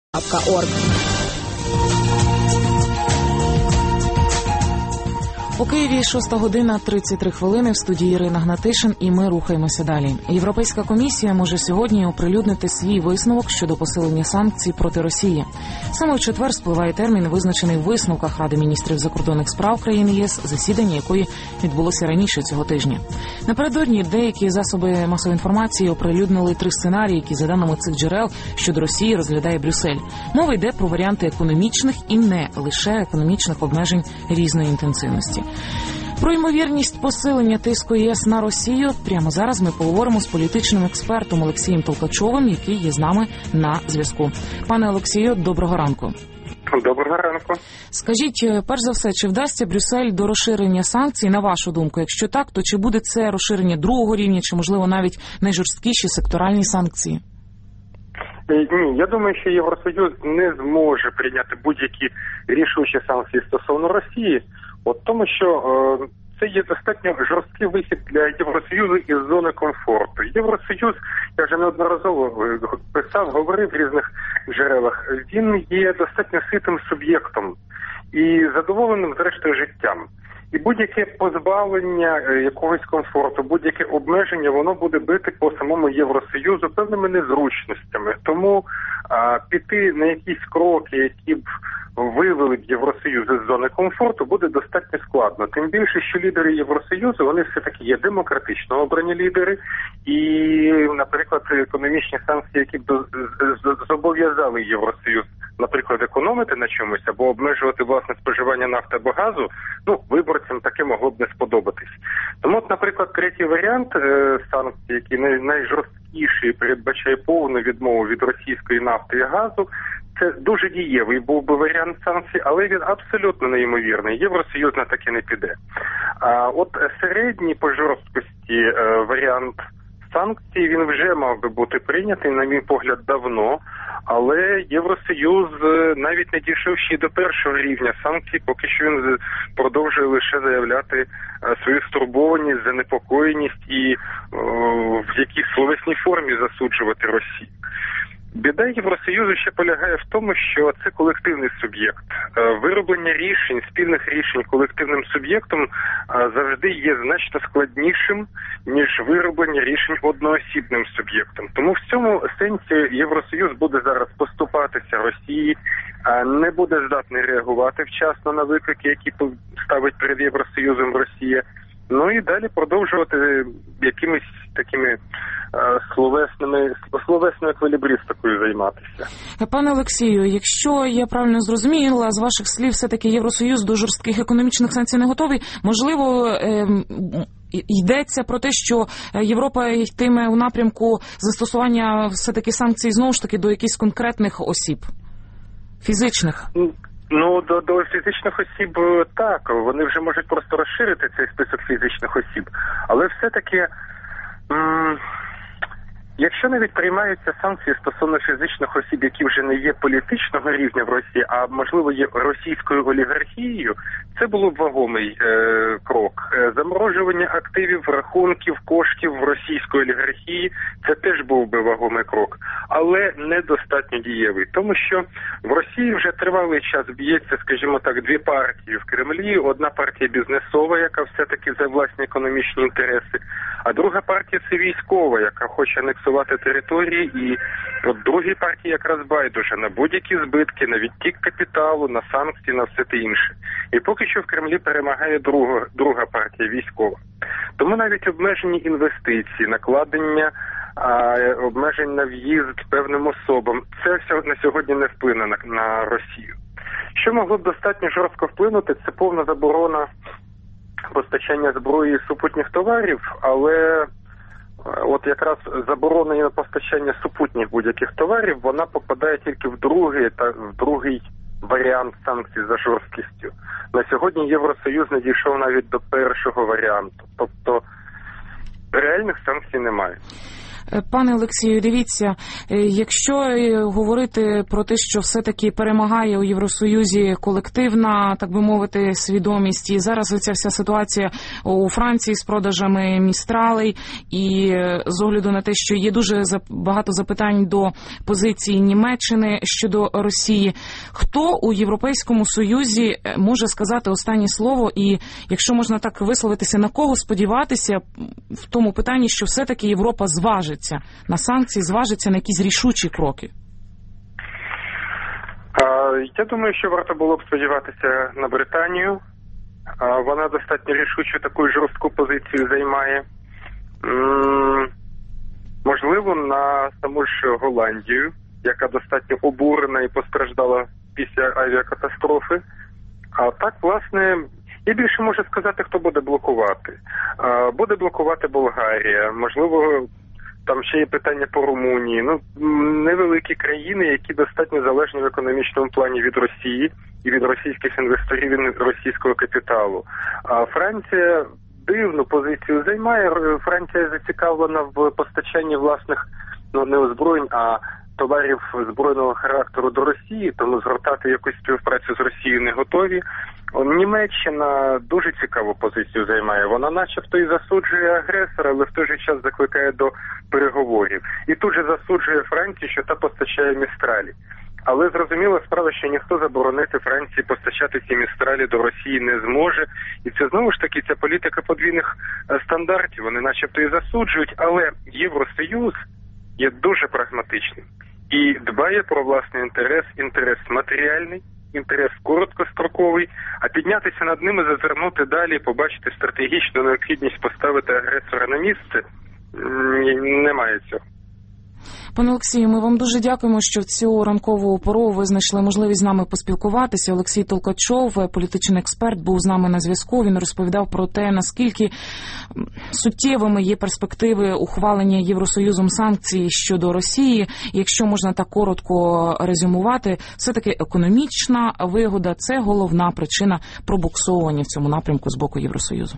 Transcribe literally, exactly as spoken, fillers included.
.орг. У Києві шоста година тридцять три хвилини, в студії Ірина Гнатишин, і ми рухаємося далі. Європейська комісія може сьогодні оприлюднити свій висновок щодо посилення санкцій проти Росії. Саме у четвер спливає термін, визначений в висновках Ради міністрів закордонних справ країн ЄС, засідання якої відбулося раніше цього тижня. Напередодні деякі засоби масової інформації оприлюднили три сценарії, які, за даними цих джерел, щодо Росії розглядає Брюссель. Мова йде про варіанти економічних і не лише економічних обмежень різної інтенсивності. Про ймовірність посилення тиску ЄС на Росію прямо зараз ми поговоримо з політичним експертом Олексієм Толкачовим, який є з нами на зв'язку. Пане Олексію, доброго ранку. Доброго ранку. Скажіть, перш за все, чи вдасться Брюссель до розширення санкцій, на вашу думку? Якщо так, то чи буде це розширення другого рівня, чи, можливо, навіть найжорсткіші секторальні санкції? Ні, я думаю, що Євросоюз не зможе прийняти будь-які рішучі санкції стосовно Росії, от тому що е, це є достатньо жорсткий вихід для Євросоюзу із зони комфорту. Євросоюз, я вже неодноразово писав, говорив в різних джерелах, він є достатньо ситим суб'єктом і задоволеним, зрештою, життям. І будь-яке позбавлення якогось комфорту, будь-яке обмеження, воно буде бити по самому Євросоюзу певними незручностями. Тому а, піти на якісь кроки, які б вивели б Євросоюз із зони комфорту, буде достатньо складно. Тим більше, що лідери Євросоюзу, вони все-таки є демократично обрані лідери. І, наприклад, економічні санкції, які б зобов'язали Євросоюз, наприклад, економити на чомусь або обмежувати власне споживання нафти або газу, ну, виборцям таке могло б не сподобатись. Тому, от, наприклад, третій варіант е, санкцій, який най, найжорсткіший, передбачає повну відмову від російської нафти і газу, це дуже дієвий був би варіант санкцій, але він абсолютно неймовірний. Євросоюз на таке не піде. А от середній по жорсткості е, варіант санкцій, він вже мав би бути прийнятий, на мій погляд, давно, але Євросоюз навіть не дійшов ще до першого рівня санкцій, поки що він продовжує лише заявляти свою стурбованість, занепокоєність і о, в якійсь словесній формі засуджувати Росію. Біда Євросоюзу ще полягає в тому, що це колективний суб'єкт. Вироблення рішень, спільних рішень колективним суб'єктом завжди є значно складнішим, ніж вироблення рішень одноосібним суб'єктом. Тому в цьому сенсі Євросоюз буде зараз поступатися Росії, не буде здатний реагувати вчасно на виклики, які ставить перед Євросоюзом Росія. Ну і далі продовжувати якимись такими е, словесними, словесною еквілібристикою займатися. Пане Олексію, якщо я правильно зрозуміла, з ваших слів все-таки Євросоюз до жорстких економічних санкцій не готовий, можливо, е, йдеться про те, що Європа йтиме у напрямку застосування все-таки санкцій знову ж таки до якихось конкретних осіб, фізичних? Ну, до, до фізичних осіб так, вони вже можуть просто розширити цей список фізичних осіб, але все-таки, м- якщо навіть приймаються санкції стосовно фізичних осіб, які вже не є політичного рівня в Росії, а можливо є російською олігархією, це було б вагомий е- крок. Е- заморожування активів, рахунків, коштів в російської олігархії, це теж був би вагомий крок, але недостатньо дієвий, тому що в Росії вже тривалий час б'ється, скажімо так, дві партії в Кремлі. Одна партія бізнесова, яка все-таки за власні економічні інтереси, а друга партія це військова, яка хоче анексувати території, і от другій партії якраз байдуже на будь-які збитки, на відтік капіталу, на санкції, на все те інше. І поки що в Кремлі перемагає друга, друга партія військова. Тому навіть обмежені інвестиції, накладення а, обмежень на в'їзд певним особам, це все на сьогодні не вплине на, на Росію. Що могло б достатньо жорстко вплинути, це повна заборона постачання зброї і супутніх товарів, але от якраз заборона на постачання супутніх будь-яких товарів, вона попадає тільки в другий, та, в другий варіант санкцій за жорсткістю. На сьогодні Євросоюз не дійшов навіть до першого варіанту, тобто реальних санкцій немає. Пане Олексію, дивіться, якщо говорити про те, що все-таки перемагає у Євросоюзі колективна, так би мовити, свідомість, і зараз оця вся ситуація у Франції з продажами містралей, і з огляду на те, що є дуже багато запитань до позиції Німеччини щодо Росії, хто у Європейському Союзі може сказати останнє слово, і якщо можна так висловитися, на кого сподіватися в тому питанні, що все-таки Європа зважиться на санкції, зважиться на якісь рішучі кроки? Я думаю, що варто було б сподіватися на Британію. Вона достатньо рішучу таку жорстку позицію займає. Можливо, на саму ж Голландію, яка достатньо обурена і постраждала після авіакатастрофи. А так, власне, я більше можу сказати, хто буде блокувати. Буде блокувати Болгарія, можливо, там ще є питання по Румунії. Ну, невеликі країни, які достатньо залежні в економічному плані від Росії і від російських інвесторів, від російського капіталу. А Франція дивну позицію займає. Франція зацікавлена в постачанні власних, ну, не озброєнь, а товарів збройного характеру до Росії, тому згортати якусь співпрацю з Росією не готові. Німеччина дуже цікаву позицію займає. Вона начебто і засуджує агресора, але в той же час закликає до переговорів. І тут же засуджує Францію, що та постачає містралі. Але зрозуміла справа, що ніхто заборонити Франції постачати ці містралі до Росії не зможе. І це знову ж таки ця політика подвійних стандартів. Вони начебто і засуджують, але Євросоюз є дуже прагматичним і дбає про власний інтерес, інтерес матеріальний, інтерес короткостроковий, а піднятися над ними, зазирнути далі, побачити стратегічну необхідність поставити агресора на місце, немає цього. Пане Олексію, ми вам дуже дякуємо, що в цю ранкову пору ви знайшли можливість з нами поспілкуватися. Олексій Толкачов, політичний експерт, був з нами на зв'язку. Він розповідав про те, наскільки суттєвими є перспективи ухвалення Євросоюзом санкцій щодо Росії. Якщо можна так коротко резюмувати, все-таки економічна вигода – це головна причина пробуксовування в цьому напрямку з боку Євросоюзу.